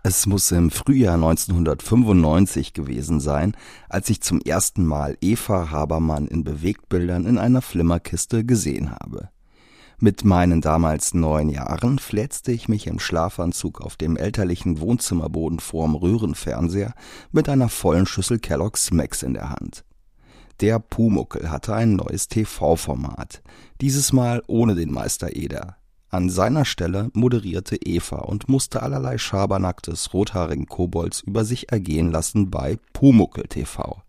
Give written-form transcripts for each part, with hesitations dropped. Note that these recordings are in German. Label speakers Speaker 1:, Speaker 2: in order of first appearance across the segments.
Speaker 1: Es muss im Frühjahr 1995 gewesen sein, als ich zum ersten Mal Eva Habermann in Bewegtbildern in einer Flimmerkiste gesehen habe. Mit meinen damals 9 Jahren fläzte ich mich im Schlafanzug auf dem elterlichen Wohnzimmerboden vorm Röhrenfernseher mit einer vollen Schüssel Kellogg's Smacks in der Hand. Der Pumuckl hatte ein neues TV-Format, dieses Mal ohne den Meister Eder. An seiner Stelle moderierte Eva und musste allerlei Schabernack des rothaarigen Kobolds über sich ergehen lassen bei Pumuckl TV.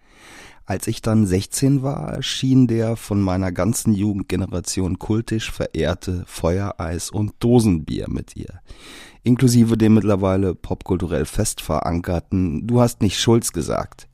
Speaker 1: Als ich dann 16 war, erschien der von meiner ganzen Jugendgeneration kultisch verehrte Feuereis- und Dosenbier mit ihr, inklusive dem mittlerweile popkulturell fest verankerten „Du hast nicht Schulz gesagt".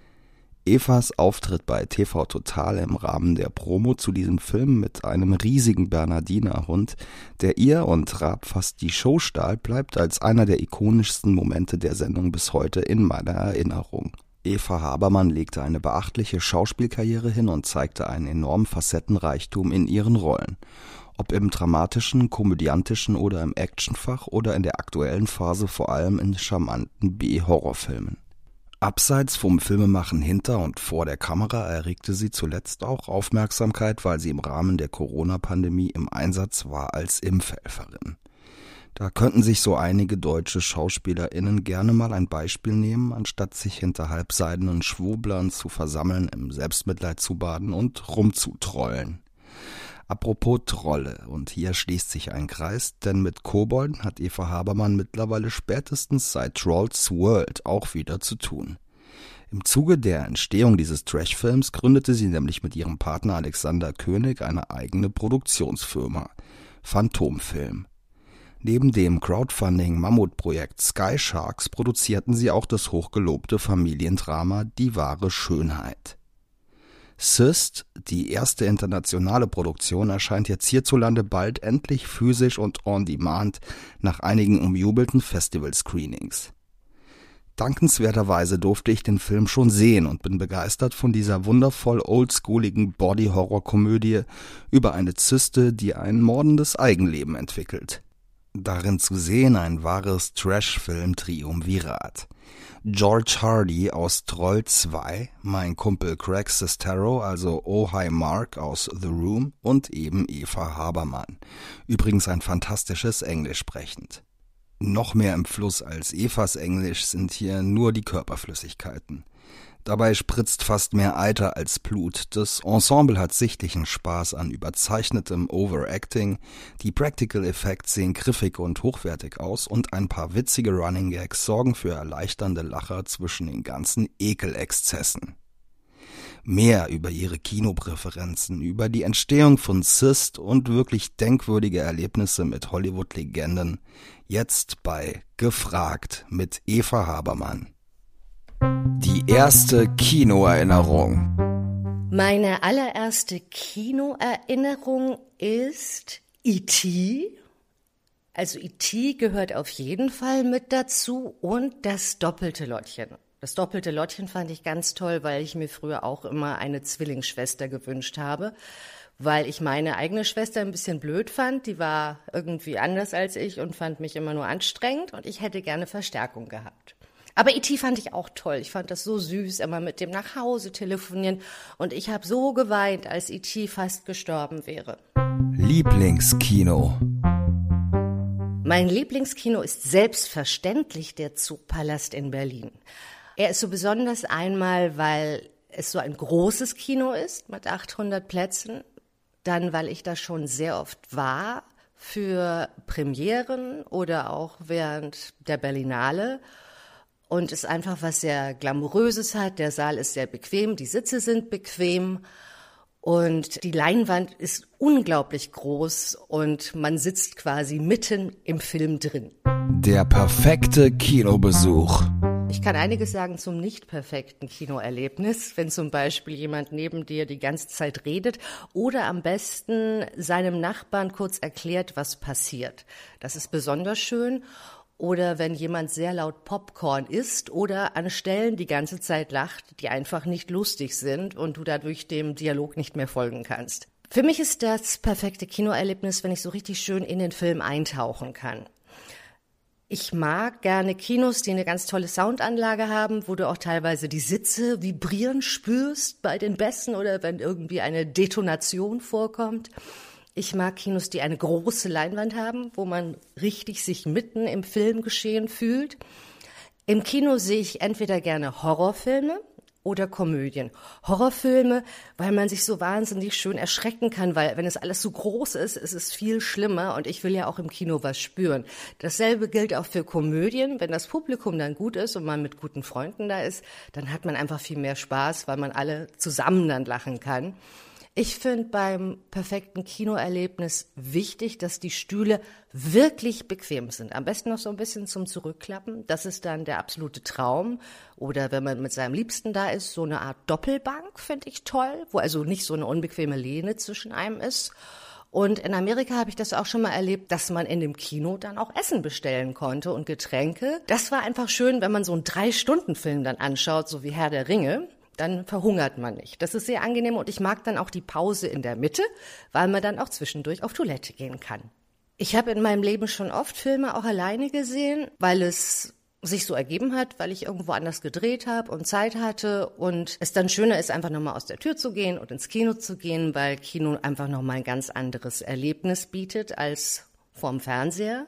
Speaker 1: Evas Auftritt bei TV Total im Rahmen der Promo zu diesem Film mit einem riesigen Bernardinerhund, der ihr und Raab fast die Show stahl, bleibt als einer der ikonischsten Momente der Sendung bis heute in meiner Erinnerung. Eva Habermann legte eine beachtliche Schauspielkarriere hin und zeigte einen enormen Facettenreichtum in ihren Rollen. Ob im dramatischen, komödiantischen oder im Actionfach oder in der aktuellen Phase vor allem in charmanten B-Horrorfilmen. Abseits vom Filmemachen hinter und vor der Kamera erregte sie zuletzt auch Aufmerksamkeit, weil sie im Rahmen der Corona-Pandemie im Einsatz war als Impfhelferin. Da könnten sich so einige deutsche SchauspielerInnen gerne mal ein Beispiel nehmen, anstatt sich hinter halbseidenen Schwurblern zu versammeln, im Selbstmitleid zu baden und rumzutrollen. Apropos Trolle, und hier schließt sich ein Kreis, denn mit Kobolden hat Eva Habermann mittlerweile spätestens seit Trolls World auch wieder zu tun. Im Zuge der Entstehung dieses Trashfilms gründete sie nämlich mit ihrem Partner Alexander König eine eigene Produktionsfirma, Phantomfilm. Neben dem Crowdfunding-Mammutprojekt Sky Sharks produzierten sie auch das hochgelobte Familiendrama Die wahre Schönheit. Cyst, die erste internationale Produktion, erscheint jetzt hierzulande bald endlich physisch und on demand nach einigen umjubelten Festival-Screenings. Dankenswerterweise durfte ich den Film schon sehen und bin begeistert von dieser wundervoll oldschooligen Body-Horror-Komödie über eine Zyste, die ein mordendes Eigenleben entwickelt. Darin zu sehen ein wahres Trash-Film-Triumvirat. George Hardy aus Troll 2, mein Kumpel Craig Sestero, also Oh Hi Mark aus The Room und eben Eva Habermann. Übrigens ein fantastisches Englisch sprechend. Noch mehr im Fluss als Evas Englisch sind hier nur die Körperflüssigkeiten. Dabei spritzt fast mehr Eiter als Blut. Das Ensemble hat sichtlichen Spaß an überzeichnetem Overacting, die Practical Effects sehen griffig und hochwertig aus und ein paar witzige Running Gags sorgen für erleichternde Lacher zwischen den ganzen Ekelexzessen. Mehr über ihre Kinopräferenzen, über die Entstehung von Cyst und wirklich denkwürdige Erlebnisse mit Hollywood-Legenden, jetzt bei Gefragt mit Eva Habermann. Die erste Kinoerinnerung.
Speaker 2: Meine allererste Kinoerinnerung ist E.T. Also E.T. gehört auf jeden Fall mit dazu und das doppelte Lottchen. Das doppelte Lottchen fand ich ganz toll, weil ich mir früher auch immer eine Zwillingsschwester gewünscht habe, weil ich meine eigene Schwester ein bisschen blöd fand. Die war irgendwie anders als ich und fand mich immer nur anstrengend und ich hätte gerne Verstärkung gehabt. Aber E.T. fand ich auch toll. Ich fand das so süß, immer mit dem nach Hause telefonieren. Und ich habe so geweint, als E.T. fast gestorben wäre.
Speaker 1: Lieblingskino.
Speaker 2: Mein Lieblingskino ist selbstverständlich der Zoopalast in Berlin. Er ist so besonders einmal, weil es so ein großes Kino ist mit 800 Plätzen. Dann, weil ich da schon sehr oft war für Premieren oder auch während der Berlinale. Und es einfach was sehr Glamouröses hat. Der Saal ist sehr bequem, die Sitze sind bequem und die Leinwand ist unglaublich groß und man sitzt quasi mitten im Film drin.
Speaker 1: Der perfekte Kinobesuch.
Speaker 2: Ich kann einiges sagen zum nicht perfekten Kinoerlebnis, wenn zum Beispiel jemand neben dir die ganze Zeit redet oder am besten seinem Nachbarn kurz erklärt, was passiert. Das ist besonders schön. Oder wenn jemand sehr laut Popcorn isst oder an Stellen die ganze Zeit lacht, die einfach nicht lustig sind und du dadurch dem Dialog nicht mehr folgen kannst. Für mich ist das perfekte Kinoerlebnis, wenn ich so richtig schön in den Film eintauchen kann. Ich mag gerne Kinos, die eine ganz tolle Soundanlage haben, wo du auch teilweise die Sitze vibrieren spürst bei den Bässen oder wenn irgendwie eine Detonation vorkommt. Ich mag Kinos, die eine große Leinwand haben, wo man richtig sich mitten im Filmgeschehen fühlt. Im Kino sehe ich entweder gerne Horrorfilme oder Komödien. Horrorfilme, weil man sich so wahnsinnig schön erschrecken kann, weil wenn es alles so groß ist, ist es viel schlimmer und ich will ja auch im Kino was spüren. Dasselbe gilt auch für Komödien. Wenn das Publikum dann gut ist und man mit guten Freunden da ist, dann hat man einfach viel mehr Spaß, weil man alle zusammen dann lachen kann. Ich finde beim perfekten Kinoerlebnis wichtig, dass die Stühle wirklich bequem sind. Am besten noch so ein bisschen zum Zurückklappen. Das ist dann der absolute Traum. Oder wenn man mit seinem Liebsten da ist, so eine Art Doppelbank finde ich toll, wo also nicht so eine unbequeme Lehne zwischen einem ist. Und in Amerika habe ich das auch schon mal erlebt, dass man in dem Kino dann auch Essen bestellen konnte und Getränke. Das war einfach schön, wenn man so einen 3-Stunden-Film dann anschaut, so wie Herr der Ringe. Dann verhungert man nicht. Das ist sehr angenehm und ich mag dann auch die Pause in der Mitte, weil man dann auch zwischendurch auf Toilette gehen kann. Ich habe in meinem Leben schon oft Filme auch alleine gesehen, weil es sich so ergeben hat, weil ich irgendwo anders gedreht habe und Zeit hatte und es dann schöner ist, einfach nochmal aus der Tür zu gehen und ins Kino zu gehen, weil Kino einfach nochmal ein ganz anderes Erlebnis bietet als vorm Fernseher.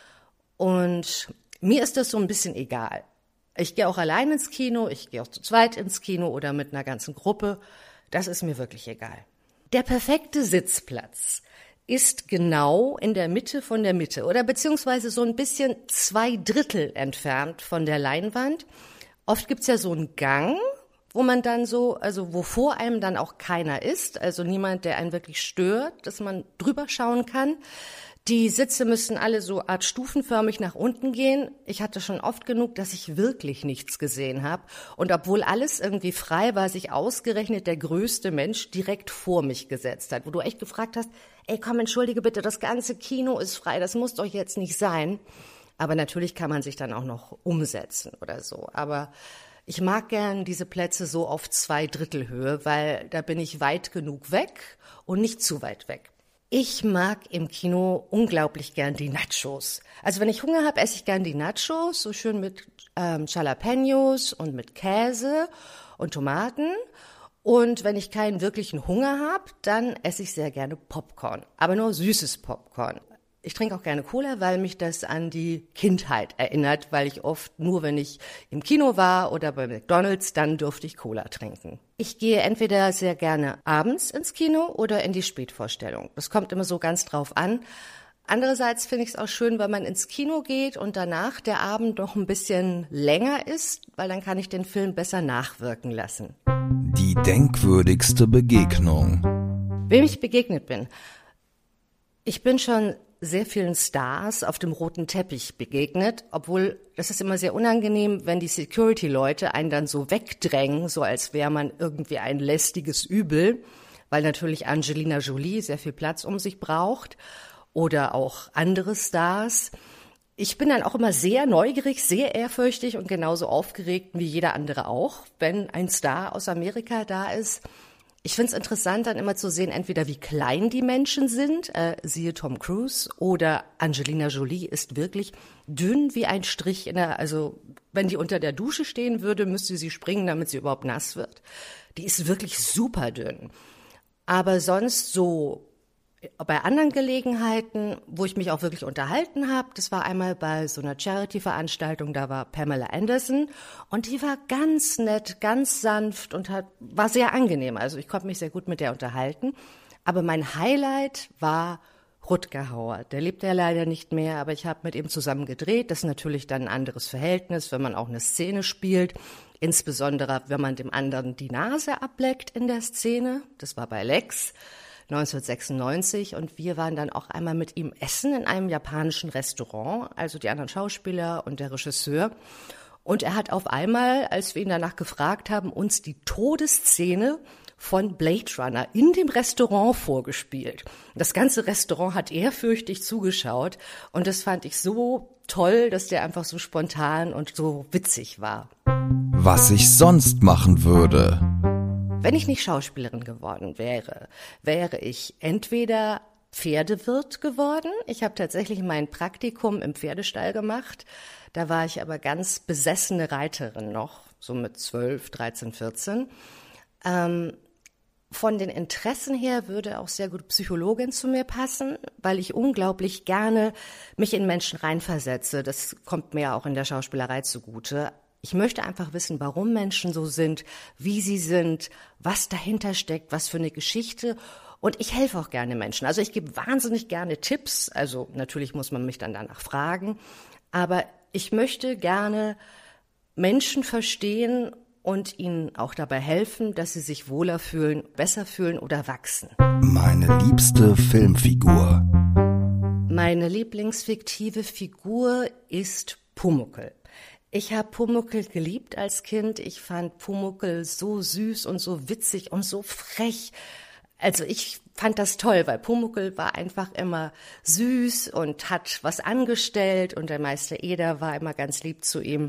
Speaker 2: Und mir ist das so ein bisschen egal. Ich gehe auch allein ins Kino, ich gehe auch zu zweit ins Kino oder mit einer ganzen Gruppe. Das ist mir wirklich egal. Der perfekte Sitzplatz ist genau in der Mitte von der Mitte oder beziehungsweise so ein bisschen 2/3 entfernt von der Leinwand. Oft gibt's ja so einen Gang, wo man dann so, also wo vor einem dann auch keiner ist, also niemand, der einen wirklich stört, dass man drüber schauen kann. Die Sitze müssen alle so art stufenförmig nach unten gehen. Ich hatte schon oft genug, dass ich wirklich nichts gesehen habe. Und obwohl alles irgendwie frei war, sich ausgerechnet der größte Mensch direkt vor mich gesetzt hat. Wo du echt gefragt hast, ey komm, entschuldige bitte, das ganze Kino ist frei, das muss doch jetzt nicht sein. Aber natürlich kann man sich dann auch noch umsetzen oder so. Aber ich mag gern diese Plätze so auf 2/3 Höhe, weil da bin ich weit genug weg und nicht zu weit weg. Ich mag im Kino unglaublich gern die Nachos. Also wenn ich Hunger habe, esse ich gern die Nachos, so schön mit Jalapenos und mit Käse und Tomaten. Und wenn ich keinen wirklichen Hunger habe, dann esse ich sehr gerne Popcorn, aber nur süßes Popcorn. Ich trinke auch gerne Cola, weil mich das an die Kindheit erinnert, weil ich oft nur, wenn ich im Kino war oder bei McDonald's, dann durfte ich Cola trinken. Ich gehe entweder sehr gerne abends ins Kino oder in die Spätvorstellung. Das kommt immer so ganz drauf an. Andererseits finde ich es auch schön, wenn man ins Kino geht und danach der Abend noch ein bisschen länger ist, weil dann kann ich den Film besser nachwirken lassen.
Speaker 1: Die denkwürdigste Begegnung.
Speaker 2: Wem ich begegnet bin. Ich bin schon sehr vielen Stars auf dem roten Teppich begegnet, obwohl das ist immer sehr unangenehm, wenn die Security-Leute einen dann so wegdrängen, so als wäre man irgendwie ein lästiges Übel, weil natürlich Angelina Jolie sehr viel Platz um sich braucht oder auch andere Stars. Ich bin dann auch immer sehr neugierig, sehr ehrfürchtig und genauso aufgeregt wie jeder andere auch, wenn ein Star aus Amerika da ist. Ich finde es interessant, dann immer zu sehen, entweder wie klein die Menschen sind, siehe Tom Cruise, oder Angelina Jolie ist wirklich dünn wie ein Strich also wenn die unter der Dusche stehen würde, müsste sie springen, damit sie überhaupt nass wird. Die ist wirklich super dünn. Aber sonst so bei anderen Gelegenheiten, wo ich mich auch wirklich unterhalten habe, das war einmal bei so einer Charity-Veranstaltung, da war Pamela Anderson und die war ganz nett, ganz sanft und war sehr angenehm. Also ich konnte mich sehr gut mit der unterhalten. Aber mein Highlight war Rutger Hauer. Der lebt ja leider nicht mehr, aber ich habe mit ihm zusammen gedreht. Das ist natürlich dann ein anderes Verhältnis, wenn man auch eine Szene spielt. Insbesondere, wenn man dem anderen die Nase ableckt in der Szene. Das war bei Lex 1996 und wir waren dann auch einmal mit ihm essen in einem japanischen Restaurant, also die anderen Schauspieler und der Regisseur. Und er hat auf einmal, als wir ihn danach gefragt haben, uns die Todesszene von Blade Runner in dem Restaurant vorgespielt. Das ganze Restaurant hat ehrfürchtig zugeschaut und das fand ich so toll, dass der einfach so spontan und so witzig war.
Speaker 1: Was ich sonst machen würde.
Speaker 2: Wenn ich nicht Schauspielerin geworden wäre, wäre ich entweder Pferdewirt geworden. Ich habe tatsächlich mein Praktikum im Pferdestall gemacht. Da war ich aber ganz besessene Reiterin noch, so mit 12, 13, 14. Von den Interessen her würde auch sehr gut Psychologin zu mir passen, weil ich unglaublich gerne mich in Menschen reinversetze. Das kommt mir auch in der Schauspielerei zugute. Ich möchte einfach wissen, warum Menschen so sind, wie sie sind, was dahinter steckt, was für eine Geschichte. Und ich helfe auch gerne Menschen. Also ich gebe wahnsinnig gerne Tipps. Also natürlich muss man mich dann danach fragen. Aber ich möchte gerne Menschen verstehen und ihnen auch dabei helfen, dass sie sich wohler fühlen, besser fühlen oder wachsen.
Speaker 1: Meine liebste Filmfigur.
Speaker 2: Meine lieblingsfiktive Figur ist Pumuckl. Ich habe Pumuckl geliebt als Kind. Ich fand Pumuckl so süß und so witzig und so frech. Also ich fand das toll, weil Pumuckl war einfach immer süß und hat was angestellt und der Meister Eder war immer ganz lieb zu ihm.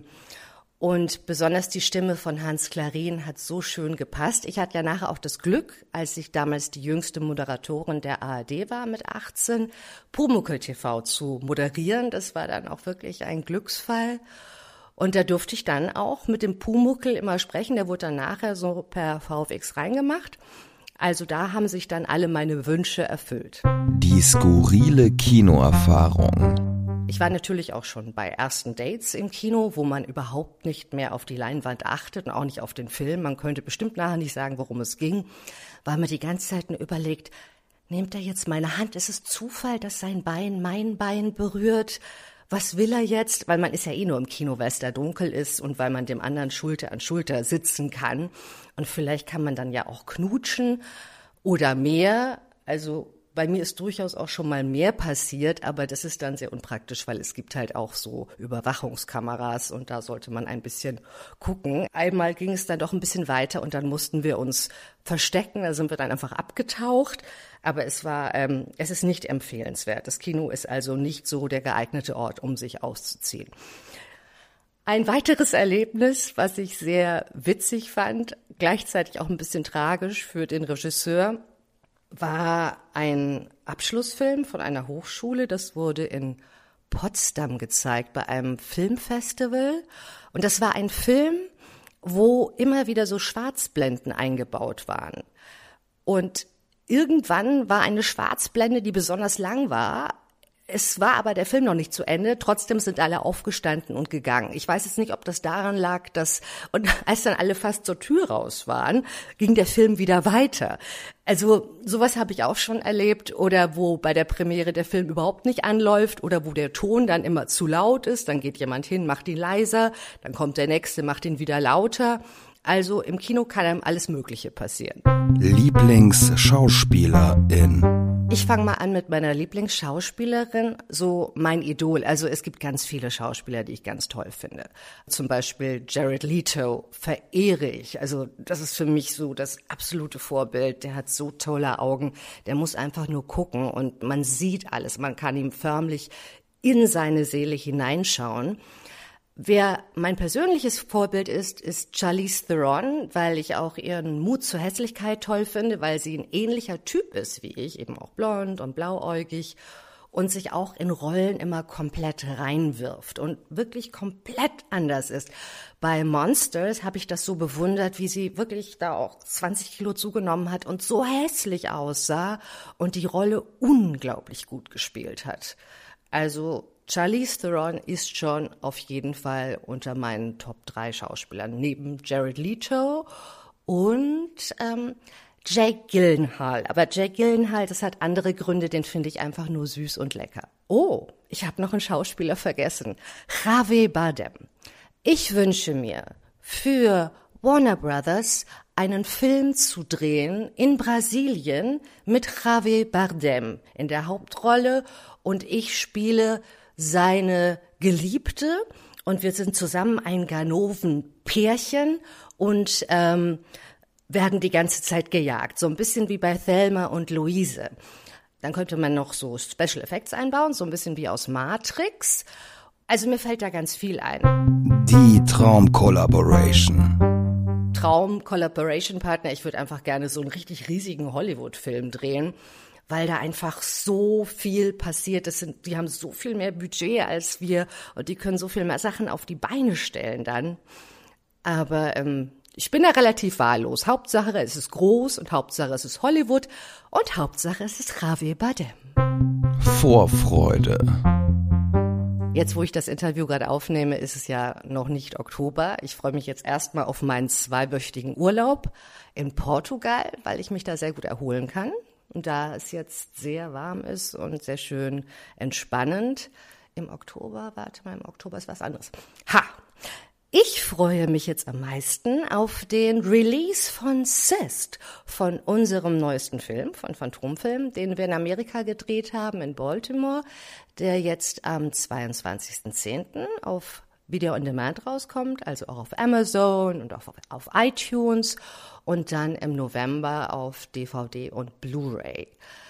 Speaker 2: Und besonders die Stimme von Hans Clarin hat so schön gepasst. Ich hatte ja nachher auch das Glück, als ich damals die jüngste Moderatorin der ARD war mit 18, Pumuckl TV zu moderieren. Das war dann auch wirklich ein Glücksfall. Und da durfte ich dann auch mit dem Pumuckl immer sprechen. Der wurde dann nachher so per VFX reingemacht. Also da haben sich dann alle meine Wünsche erfüllt.
Speaker 1: Die skurrile Kinoerfahrung.
Speaker 2: Ich war natürlich auch schon bei ersten Dates im Kino, wo man überhaupt nicht mehr auf die Leinwand achtet und auch nicht auf den Film. Man könnte bestimmt nachher nicht sagen, worum es ging, weil man die ganze Zeit nur überlegt, nimmt er jetzt meine Hand? Ist es Zufall, dass sein Bein mein Bein berührt? Was will er jetzt? Weil man ist ja eh nur im Kino, weil es da dunkel ist und weil man dem anderen Schulter an Schulter sitzen kann. Und vielleicht kann man dann ja auch knutschen oder mehr. Also bei mir ist durchaus auch schon mal mehr passiert, aber das ist dann sehr unpraktisch, weil es gibt halt auch so Überwachungskameras und da sollte man ein bisschen gucken. Einmal ging es dann doch ein bisschen weiter und dann mussten wir uns verstecken, da sind wir dann einfach abgetaucht. Aber es ist nicht empfehlenswert. Das Kino ist also nicht so der geeignete Ort, um sich auszuziehen. Ein weiteres Erlebnis, was ich sehr witzig fand, gleichzeitig auch ein bisschen tragisch für den Regisseur, war ein Abschlussfilm von einer Hochschule. Das wurde in Potsdam gezeigt bei einem Filmfestival. Und das war ein Film, wo immer wieder so Schwarzblenden eingebaut waren. Und irgendwann war eine Schwarzblende, die besonders lang war. Es war aber der Film noch nicht zu Ende. Trotzdem sind alle aufgestanden und gegangen. Ich weiß jetzt nicht, ob das daran lag, und als dann alle fast zur Tür raus waren, ging der Film wieder weiter. Also sowas habe ich auch schon erlebt. Oder wo bei der Premiere der Film überhaupt nicht anläuft oder wo der Ton dann immer zu laut ist. Dann geht jemand hin, macht ihn leiser. Dann kommt der Nächste, macht ihn wieder lauter. Also im Kino kann einem alles Mögliche passieren.
Speaker 1: Lieblingsschauspielerin.
Speaker 2: Ich fange mal an mit meiner Lieblingsschauspielerin, so mein Idol. Also es gibt ganz viele Schauspieler, die ich ganz toll finde. Zum Beispiel Jared Leto verehre ich. Also das ist für mich so das absolute Vorbild. Der hat so tolle Augen. Der muss einfach nur gucken und man sieht alles. Man kann ihm förmlich in seine Seele hineinschauen. Wer mein persönliches Vorbild ist Charlize Theron, weil ich auch ihren Mut zur Hässlichkeit toll finde, weil sie ein ähnlicher Typ ist wie ich, eben auch blond und blauäugig und sich auch in Rollen immer komplett reinwirft und wirklich komplett anders ist. Bei Monsters habe ich das so bewundert, wie sie wirklich da auch 20 Kilo zugenommen hat und so hässlich aussah und die Rolle unglaublich gut gespielt hat. Also Charlize Theron ist schon auf jeden Fall unter meinen Top 3 Schauspielern, neben Jared Leto und Jake Gyllenhaal. Aber Jake Gyllenhaal, das hat andere Gründe, den finde ich einfach nur süß und lecker. Oh, ich habe noch einen Schauspieler vergessen, Javier Bardem. Ich wünsche mir für Warner Brothers einen Film zu drehen in Brasilien mit Javier Bardem in der Hauptrolle und ich spiele seine Geliebte und wir sind zusammen ein Ganoven-Pärchen und werden die ganze Zeit gejagt. So ein bisschen wie bei Thelma und Louise. Dann könnte man noch so Special Effects einbauen, so ein bisschen wie aus Matrix. Also mir fällt da ganz viel ein.
Speaker 1: Die Traum-Collaboration-Partner.
Speaker 2: Ich würde einfach gerne so einen richtig riesigen Hollywood-Film drehen, weil da einfach so viel passiert. Die haben so viel mehr Budget als wir und die können so viel mehr Sachen auf die Beine stellen dann. Aber ich bin da relativ wahllos. Hauptsache es ist groß und Hauptsache es ist Hollywood und Hauptsache es ist Javier Bardem.
Speaker 1: Vorfreude.
Speaker 2: Jetzt, wo ich das Interview gerade aufnehme, ist es ja noch nicht Oktober. Ich freue mich jetzt erstmal auf meinen 2-wöchigen Urlaub in Portugal, weil ich mich da sehr gut erholen kann. Und da es jetzt sehr warm ist und sehr schön entspannend. Im Oktober ist was anderes. Ich freue mich jetzt am meisten auf den Release von Sist, von unserem neuesten Film, von Phantomfilm, den wir in Amerika gedreht haben, in Baltimore, der jetzt am 22.10. auf Video on Demand rauskommt, also auch auf Amazon und auch auf iTunes und dann im November auf DVD und Blu-ray.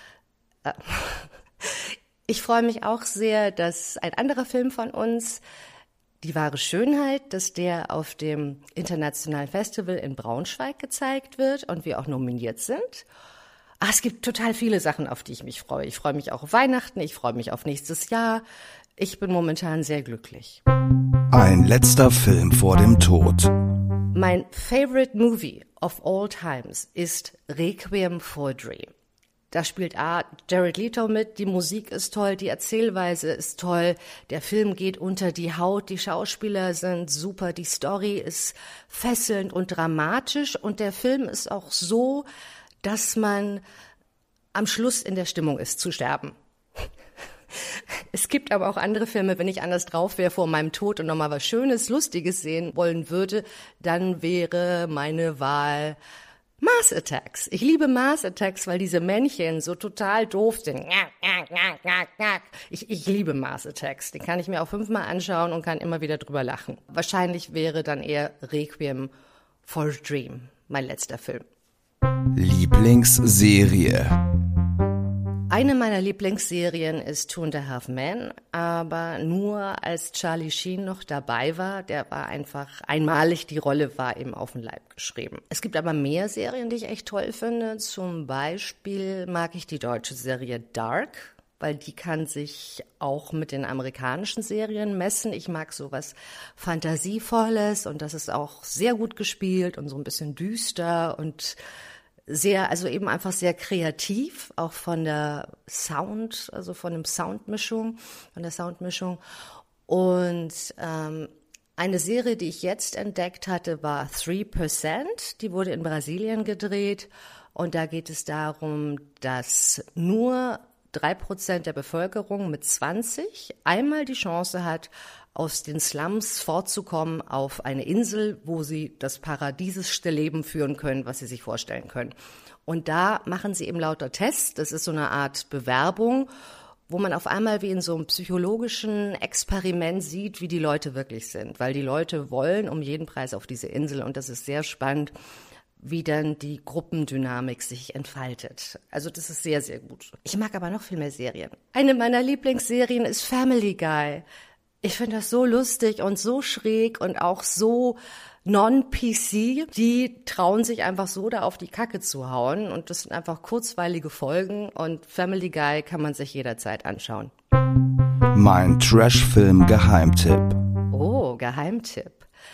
Speaker 2: Ich freue mich auch sehr, dass ein anderer Film von uns, Die wahre Schönheit, dass der auf dem Internationalen Festival in Braunschweig gezeigt wird und wir auch nominiert sind. Es gibt total viele Sachen, auf die ich mich freue. Ich freue mich auch auf Weihnachten, ich freue mich auf nächstes Jahr. Ich bin momentan sehr glücklich.
Speaker 1: Ein letzter Film vor dem Tod.
Speaker 2: Mein favorite movie of all times ist Requiem for a Dream. Da spielt Jared Leto mit, die Musik ist toll, die Erzählweise ist toll, der Film geht unter die Haut, die Schauspieler sind super, die Story ist fesselnd und dramatisch und der Film ist auch so, dass man am Schluss in der Stimmung ist, zu sterben. Es gibt aber auch andere Filme, wenn ich anders drauf wäre vor meinem Tod und nochmal was Schönes, Lustiges sehen wollen würde, dann wäre meine Wahl Mars Attacks. Ich liebe Mars Attacks, weil diese Männchen so total doof sind. Ich liebe Mars Attacks. Den kann ich mir auch 5-mal anschauen und kann immer wieder drüber lachen. Wahrscheinlich wäre dann eher Requiem for a Dream mein letzter Film.
Speaker 1: Lieblingsserie.
Speaker 2: Eine meiner Lieblingsserien ist Two and a Half Men, aber nur als Charlie Sheen noch dabei war, der war einfach einmalig, die Rolle war ihm auf den Leib geschrieben. Es gibt aber mehr Serien, die ich echt toll finde. Zum Beispiel mag ich die deutsche Serie Dark, weil die kann sich auch mit den amerikanischen Serien messen. Ich mag sowas Fantasievolles und das ist auch sehr gut gespielt und so ein bisschen düster und sehr, also eben einfach sehr kreativ, auch von der Sound, also von der Soundmischung. Und eine Serie, die ich jetzt entdeckt hatte, war 3%. Die wurde in Brasilien gedreht und da geht es darum, dass nur 3% der Bevölkerung mit 20 einmal die Chance hat, aus den Slums fortzukommen auf eine Insel, wo sie das paradiesischste Leben führen können, was sie sich vorstellen können. Und da machen sie eben lauter Tests, das ist so eine Art Bewerbung, wo man auf einmal wie in so einem psychologischen Experiment sieht, wie die Leute wirklich sind. Weil die Leute wollen um jeden Preis auf diese Insel und das ist sehr spannend, wie dann die Gruppendynamik sich entfaltet. Also das ist sehr, sehr gut. Ich mag aber noch viel mehr Serien. Eine meiner Lieblingsserien ist Family Guy. Ich finde das so lustig und so schräg und auch so non-PC. Die trauen sich einfach so da auf die Kacke zu hauen und das sind einfach kurzweilige Folgen und Family Guy kann man sich jederzeit anschauen.
Speaker 1: Mein Trash-Film-Geheimtipp.
Speaker 2: Oh, Geheimtipp.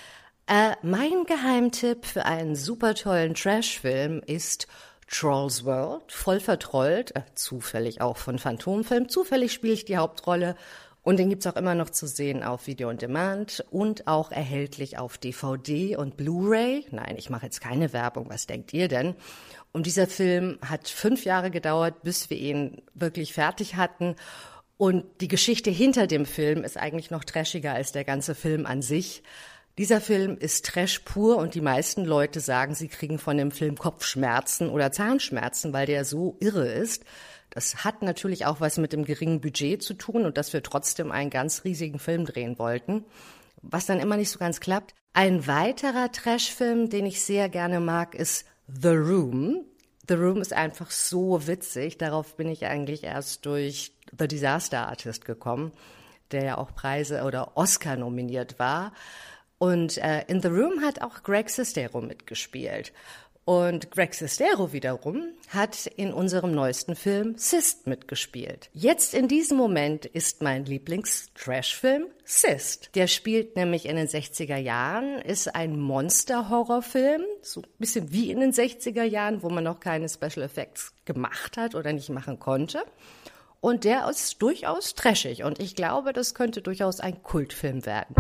Speaker 2: Mein Geheimtipp für einen super tollen Trash-Film ist Trolls World, voll vertrollt, zufällig auch von Phantomfilm. Zufällig spiele ich die Hauptrolle. Und den gibt's auch immer noch zu sehen auf Video on Demand und auch erhältlich auf DVD und Blu-ray. Nein, ich mache jetzt keine Werbung, was denkt ihr denn? Und dieser Film hat 5 Jahre gedauert, bis wir ihn wirklich fertig hatten. Und die Geschichte hinter dem Film ist eigentlich noch trashiger als der ganze Film an sich. Dieser Film ist Trash pur und die meisten Leute sagen, sie kriegen von dem Film Kopfschmerzen oder Zahnschmerzen, weil der so irre ist. Das hat natürlich auch was mit dem geringen Budget zu tun und dass wir trotzdem einen ganz riesigen Film drehen wollten, was dann immer nicht so ganz klappt. Ein weiterer Trashfilm, den ich sehr gerne mag, ist The Room. The Room ist einfach so witzig. Darauf bin ich eigentlich erst durch The Disaster Artist gekommen, der ja auch Preise oder Oscar nominiert war. Und in The Room hat auch Greg Sestero mitgespielt. Und Greg Sestero wiederum hat in unserem neuesten Film Sist mitgespielt. Jetzt in diesem Moment ist mein Lieblings-Trash-Film Sist. Der spielt nämlich in den 60er Jahren, ist ein Monster-Horrorfilm, so ein bisschen wie in den 60er Jahren, wo man noch keine Special Effects gemacht hat oder nicht machen konnte. Und der ist durchaus trashig und ich glaube, das könnte durchaus ein Kultfilm werden.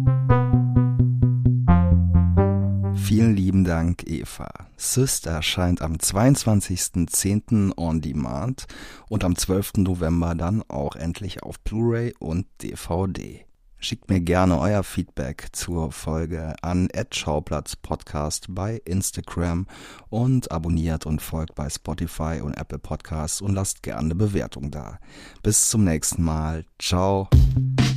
Speaker 1: Vielen lieben Dank, Eva. Sist erscheint am 22.10. on Demand und am 12. November dann auch endlich auf Blu-ray und DVD. Schickt mir gerne euer Feedback zur Folge an @schauplatzpodcast bei Instagram und abonniert und folgt bei Spotify und Apple Podcasts und lasst gerne eine Bewertung da. Bis zum nächsten Mal. Ciao.